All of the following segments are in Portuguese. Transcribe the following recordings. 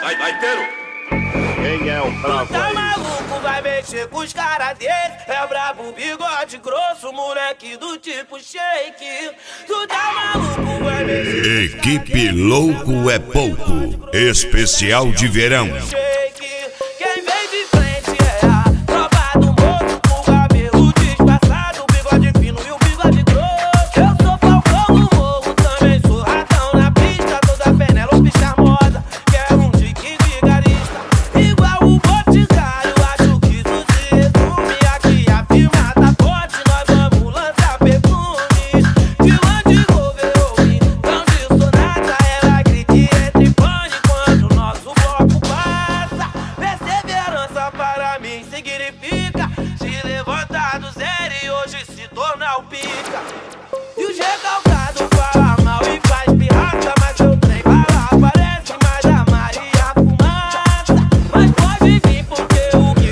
Gaiteiro, quem é o brabo tá aí? maluco, vai mexer com os caras dele. É brabo, bigode grosso, moleque do tipo shake. Tu tá maluco, vai mexer com Equipe Louco é Pouco, especial de verão. shake. Quem vem de frente é a tropa do moço, com o cabelo disfarçado, o bigode fino e o bigode grosso. Eu sou Falcão do morro, também sou ratão na pista, toda Penélope charmosa, quer um dique vigarista. Igual o Boticário, acho que isso se resume. Aqui a firma tá forte, nós vamos lançar perfume. De Land Rover ou então de Sonata, ela grita e entra em pânico quando o nosso bloco passa. Perseverança para mim significa se levantar do zero e hoje se tornar o pica. E o recalcado fala mal e faz pirraça, mas seu trem bala parece mais a Maria Fumaça. Mas pode vir porque o que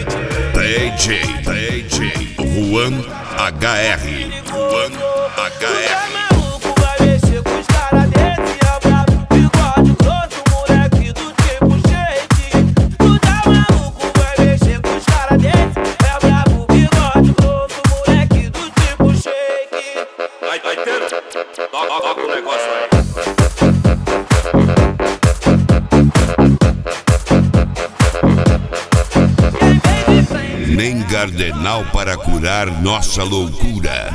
DJ Juan HR. Juan HR. maluco vai mexer com os caras desse. É brabo, bigode grosso, moleque do tipo shake. Tu tá maluco, vai mexer com os caras desse. É brabo, bigode grosso, moleque do tipo shake. Gaiteiro, toca o negócio aí. Quem vem de frente Nem Gardenal para curar nossa loucura.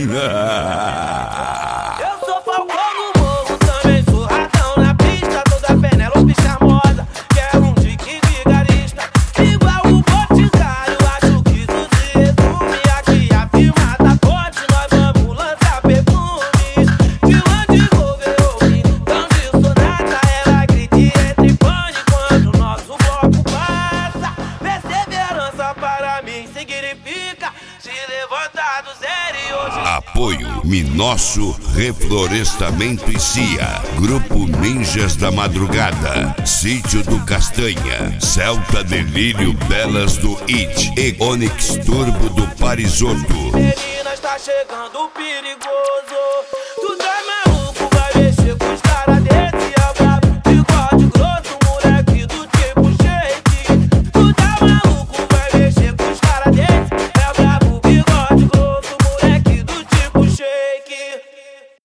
eu sou Falcão do morro, também sou ratão na pista, toda Penélope charmosa, quer um dique vigarista. Igual o Boticário, acho que isso se resume. Aqui a firma tá forte, nós vamos lançar perfume. De Land Rover ou então de Sonata, ela grita e entra em pânico quando o nosso bloco passa. Perseverança para mim significa se levantar do zero e hoje Apoio Minosso Reflorestamento e CIA. Grupo Ninjas da Madrugada. Sítio do Castanha. Celta Delírio Belas do It. E Onix Turbo do Parisotto. Meninas, tá chegando perigoso. Tu tá